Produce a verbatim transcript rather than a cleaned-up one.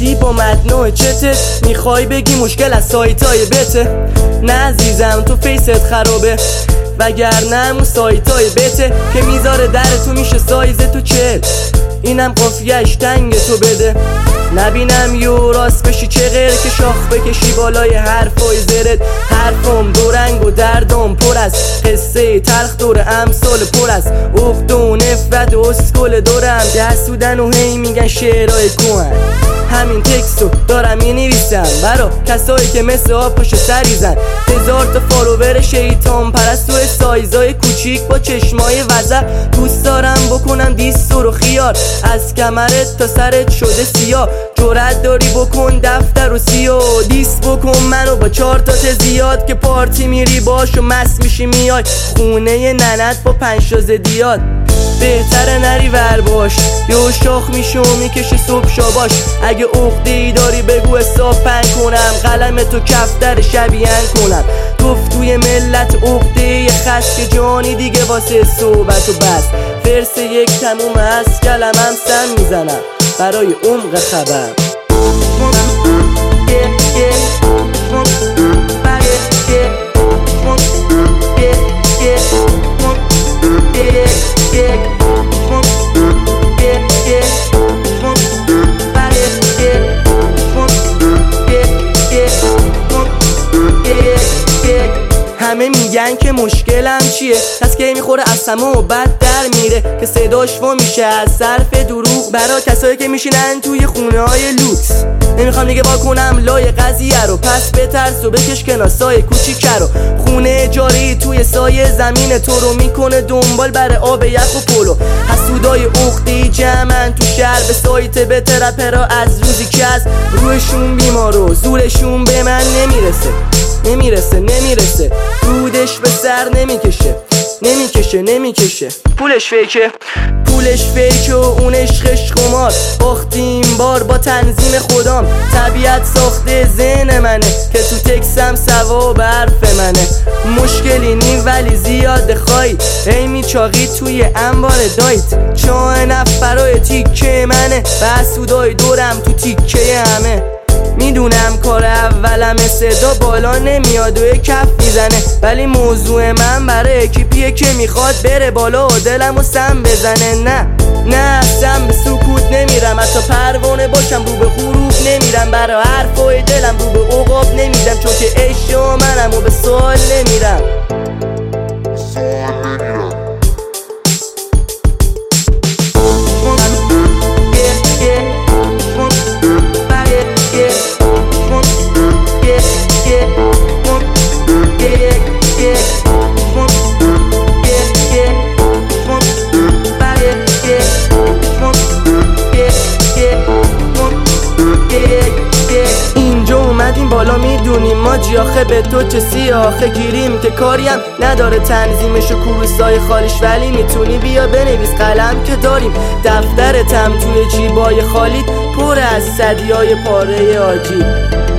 نوشتی با متنوع چتت، میخوای بگی مشکل از سایتای بته. نه عزیزم تو فیست خرابه، وگرنه همون سایتای بته که میذاره در تو میشه سایز تو چل. اینم قافیه‌اش تنگ تو بده، نبینم یو راست بشی چه غیر که شاخ بکشی بالای حرفای زرت. حرفم دو رنگ و دردم پر از قصه تلخ دور امثال پر از عقد و نفرت و اسکل دورم دستودن و هی میگن شعرهای کوهن. همین تکستو دارم مینویسم برا کسایی که مثل آب پشت سریزن. هزار تا فالوور شیطان پرست و سایزای کوچیک با چشمای وزر. دوست دارم بکنم دیستور و خیار، از کمرت تا سرت شده سیاه. جرأت داری بکن دفتر و سیاه، دیس بکن منو با چهار تا زیاد که پارتی میری باش و مست میشی میای خونه ننت با پنج تا زدیات. بهتره نری ور باش یو شاخ میشه و میکشه صبح شاباش. اگه عقده ای داری بگو حساب پنگ کنم، قلم تو کفتر شبیهن کنم. گفت توی ملت عقده ای خش که جانی دیگه واسه صحبت و بس. فرس یک تموم از کلمم سم میزنم برای عمق خبر. همه میگن که مشکلم چیه، پس که میخوره از همه و بد در میره که صداش وا میشه از صرف دروغ برا کسایی که میشینن توی خونه های لوکس. نمیخوام دیگه وا کنم لای قضیه رو، پس بترس و بکش کنار سایه کوچیک رو. خونه جاری توی سایه زمین تو رو میکنه دنبال بر آب یخ و پلو. حسودای عقده‌ای جمعن تو شهر به سایت به ترپرا از روزی که از روحشون بیمار و زورشون به من نمیرسه نمیرسه نمیرسه دودش به سر نمیکشه نمیکشه نمیکشه پولش فیکه پولش فیکه و اون عشقش خمار. باختیم بار با تنظیم خودم، طبیعت ساخته ذهن منه که تو تکسم ثواب حرف منه. مشکلی نی ولی زیاد خواهی ای میچاقی توی انبار دایت. چاه نفرای تیکه منه و حسودای دورم تو تیکه همه. میدونم کار اولم صدا بالا نمیاد و کف میزنه، ولی موضوع من برای اکیپیه که میخواد بره بالا و دلم و سم بزنه. نه نه سم به سکوت نمیرم، حتی پروانه باشم رو به غروب نمیرم. برای حرفای دلم رو به عقاب نمیدم، چون که عشق منم و به سوال نمیرم. این بالا میدونیم ما جیاخه به تو چه سیاخه گیریم که کاریم نداره تنظیمش و کروسای خالیش. ولی میتونی بیا بنویس قلم که داریم، دفترتم توی جیبای خالیت پر از صدیای پاره آجیل.